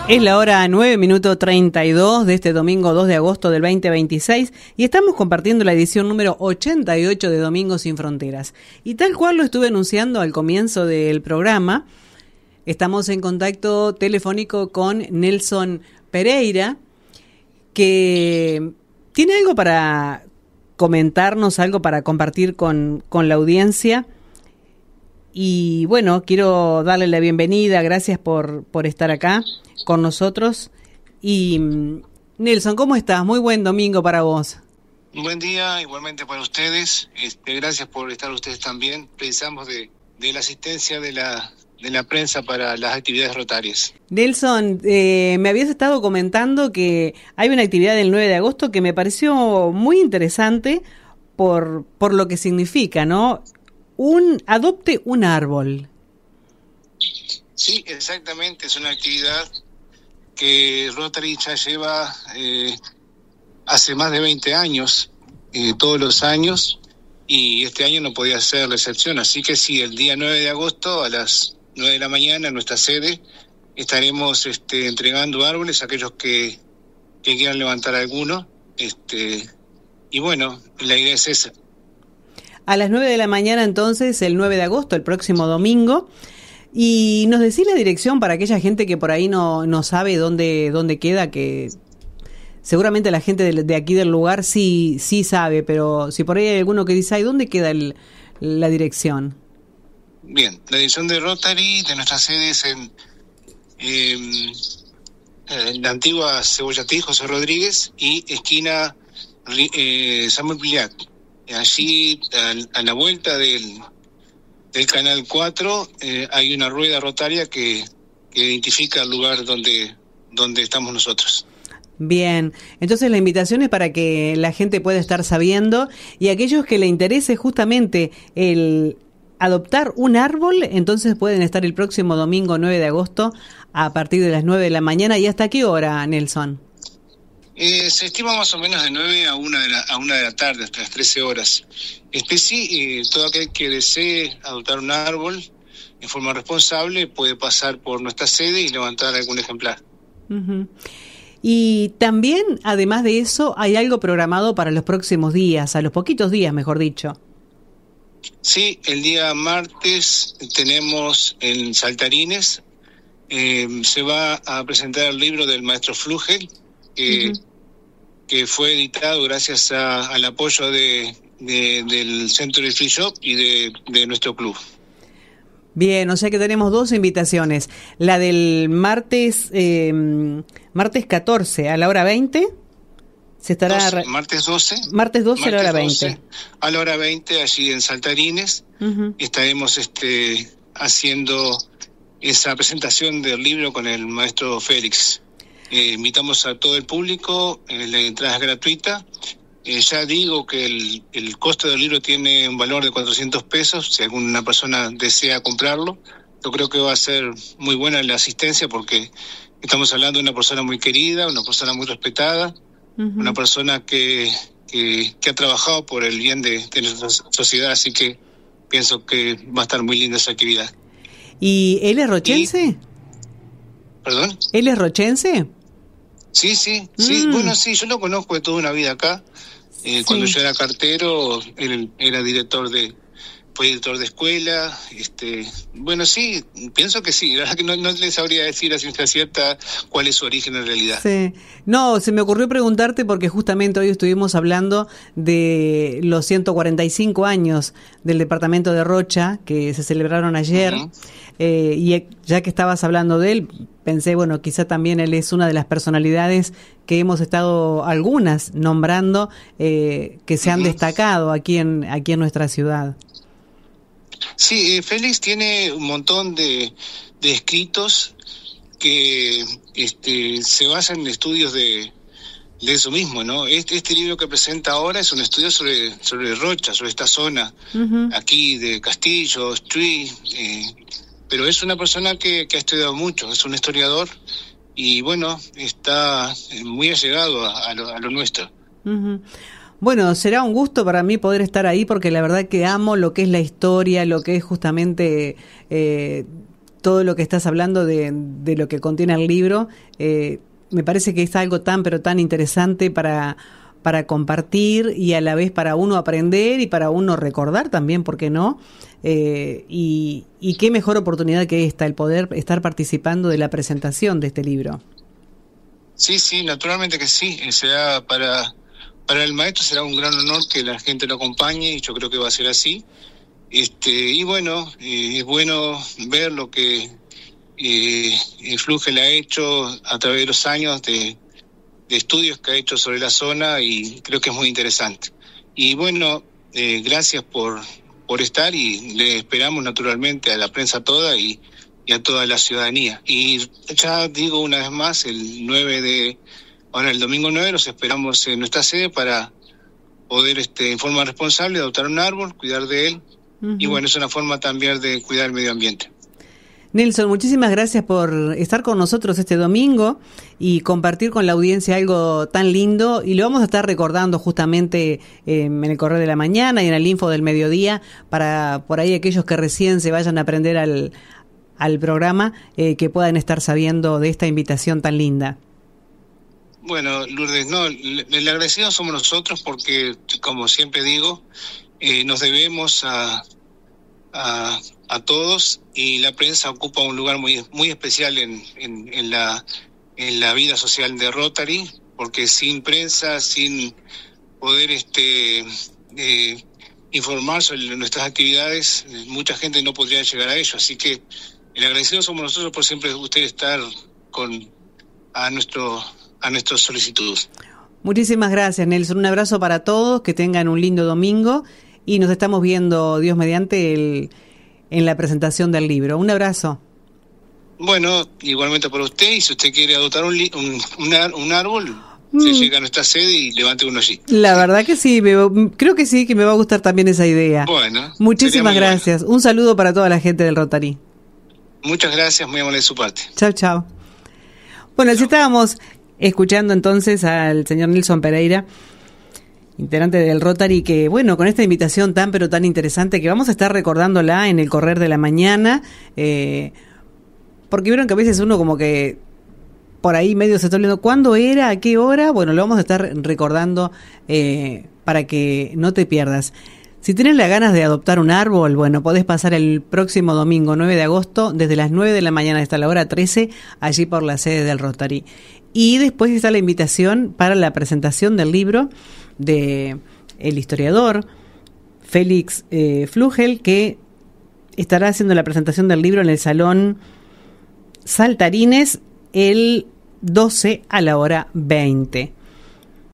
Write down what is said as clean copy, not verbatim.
Es la hora 9:32 de este domingo 2 de agosto del 2026 y estamos compartiendo la edición número 88 de Domingos Sin Fronteras. Y tal cual lo estuve anunciando al comienzo del programa, estamos en contacto telefónico con Nelson Pereira, que tiene algo para comentarnos, algo para compartir con la audiencia. Y bueno, quiero darle la bienvenida, gracias por estar acá con nosotros. Y Nelson, ¿cómo estás? Muy buen domingo para vos. Buen día, igualmente para ustedes. Gracias por estar ustedes también. Precisamos de la asistencia de la prensa para las actividades rotarias. Nelson, me habías estado comentando que hay una actividad del 9 de agosto que me pareció muy interesante por lo que significa, ¿no? Adopte un árbol. Sí, exactamente. Es una actividad que Rotary ya lleva hace más de 20 años, todos los años, y este año no podía ser la excepción. Así que sí, el día 9 de agosto a las 9 de la mañana en nuestra sede estaremos entregando árboles a aquellos que quieran levantar alguno. Y bueno, la idea es esa. A las 9 de la mañana entonces, el 9 de agosto, el próximo domingo. Y nos decís la dirección para aquella gente que por ahí no sabe dónde queda, que seguramente la gente de aquí del lugar sí sabe, pero si por ahí hay alguno que dice, ¿dónde queda la dirección? Bien, la dirección de Rotary, de nuestra sede es en la antigua Cebollatí, José Rodríguez, y esquina Samuel Piliac. Allí, a la vuelta del Canal 4, hay una rueda rotaria que identifica el lugar donde estamos nosotros. Bien, entonces la invitación es para que la gente pueda estar sabiendo, y aquellos que le interese justamente el adoptar un árbol, entonces pueden estar el próximo domingo 9 de agosto a partir de las 9 de la mañana. ¿Y hasta qué hora, Nelson? Se estima más o menos de 9 a 1 de la tarde, hasta las 13 horas. Todo aquel que desee adoptar un árbol en forma responsable puede pasar por nuestra sede y levantar algún ejemplar. Uh-huh. Y también, además de eso, hay algo programado para los próximos días, a los poquitos días, mejor dicho. Sí, el día martes tenemos en Saltarines, se va a presentar el libro del maestro Flugel, que fue editado gracias al apoyo del Centro de Free Shop y de nuestro club. Bien, o sea que tenemos dos invitaciones. La del martes 14 a la hora 20. Se estará martes 12 a la hora 20. A la hora 20, allí en Saltarines. Uh-huh. Estaremos haciendo esa presentación del libro con el maestro Félix. Invitamos a todo el público, la entrada es gratuita. Ya digo que el costo del libro tiene un valor de 400 pesos, si alguna persona desea comprarlo. Yo creo que va a ser muy buena la asistencia porque estamos hablando de una persona muy querida, una persona muy respetada, uh-huh, una persona que ha trabajado por el bien de nuestra sociedad, así que pienso que va a estar muy linda esa actividad. ¿Y él es rochense? ¿Perdón? ¿Él es rochense? Sí, bueno, sí, yo lo conozco de toda una vida acá. Sí. Cuando yo era cartero, él era fue director de escuela. Bueno, sí, pienso que sí. La verdad que no le sabría decir a ciencia cierta cuál es su origen en realidad. Sí. No, se me ocurrió preguntarte porque justamente hoy estuvimos hablando de los 145 años del departamento de Rocha, que se celebraron ayer. Uh-huh. Y ya que estabas hablando de él, pensé, bueno, quizá también él es una de las personalidades que hemos estado algunas nombrando, que se han destacado aquí en nuestra ciudad. Sí, Félix tiene un montón de escritos que se basan en estudios de eso mismo, ¿no? Este libro que presenta ahora es un estudio sobre Rocha, sobre esta zona, uh-huh, aquí de Castillo, Tui, pero es una persona que ha estudiado mucho, es un historiador y bueno, está muy allegado a lo nuestro. Uh-huh. Bueno, será un gusto para mí poder estar ahí porque la verdad que amo lo que es la historia, lo que es justamente todo lo que estás hablando de lo que contiene el libro. Me parece que es algo tan, pero tan interesante para compartir y a la vez para uno aprender y para uno recordar también, ¿por qué no? Y qué mejor oportunidad que esta, el poder estar participando de la presentación de este libro. Sí, naturalmente que sí. Será para el maestro será un gran honor que la gente lo acompañe, y yo creo que va a ser así. Y bueno, es bueno ver lo que Flugel ha hecho a través de los años de estudios que ha hecho sobre la zona, y creo que es muy interesante. Y bueno, gracias por estar, y le esperamos naturalmente a la prensa toda y a toda la ciudadanía. Y ya digo una vez más, el domingo 9 los esperamos en nuestra sede para poder en forma responsable adoptar un árbol, cuidar de él. Uh-huh. Y bueno, es una forma también de cuidar el medio ambiente. Nelson, muchísimas gracias por estar con nosotros este domingo y compartir con la audiencia algo tan lindo, y lo vamos a estar recordando justamente en el Correo de la Mañana y en el Info del Mediodía, para por ahí aquellos que recién se vayan a aprender al programa, que puedan estar sabiendo de esta invitación tan linda. Bueno, Lourdes, el agradecido somos nosotros, porque, como siempre digo, nos debemos a todos, y la prensa ocupa un lugar muy muy especial en la vida social de Rotary, porque sin prensa, sin poder informar sobre nuestras actividades, mucha gente no podría llegar a ello. Así que el agradecido somos nosotros por siempre usted estar a nuestra solicitud. Muchísimas gracias, Nelson. Un abrazo para todos, que tengan un lindo domingo, y nos estamos viendo, Dios mediante, en la presentación del libro. Un abrazo. Bueno, igualmente para usted, y si usted quiere adoptar un árbol, se llega a nuestra sede y levante uno allí. La verdad que sí, creo que sí, que me va a gustar también esa idea. Bueno. Muchísimas gracias. Bueno. Un saludo para toda la gente del Rotary. Muchas gracias, muy amable de su parte. Chao. Bueno, así estábamos escuchando entonces al señor Nelson Pereira, integrante del Rotary, que bueno, con esta invitación tan pero tan interesante, que vamos a estar recordándola en el Correr de la Mañana, porque vieron que a veces uno como que por ahí medio se está olvidando cuándo era, a qué hora. Bueno, lo vamos a estar recordando para que no te pierdas. Si tienes las ganas de adoptar un árbol, bueno, podés pasar el próximo domingo 9 de agosto desde las 9 de la mañana hasta la hora 13, allí por la sede del Rotary. Y después está la invitación para la presentación del libro de el historiador Félix Flugel, que estará haciendo la presentación del libro en el Salón Saltarines el 12 a la hora 20.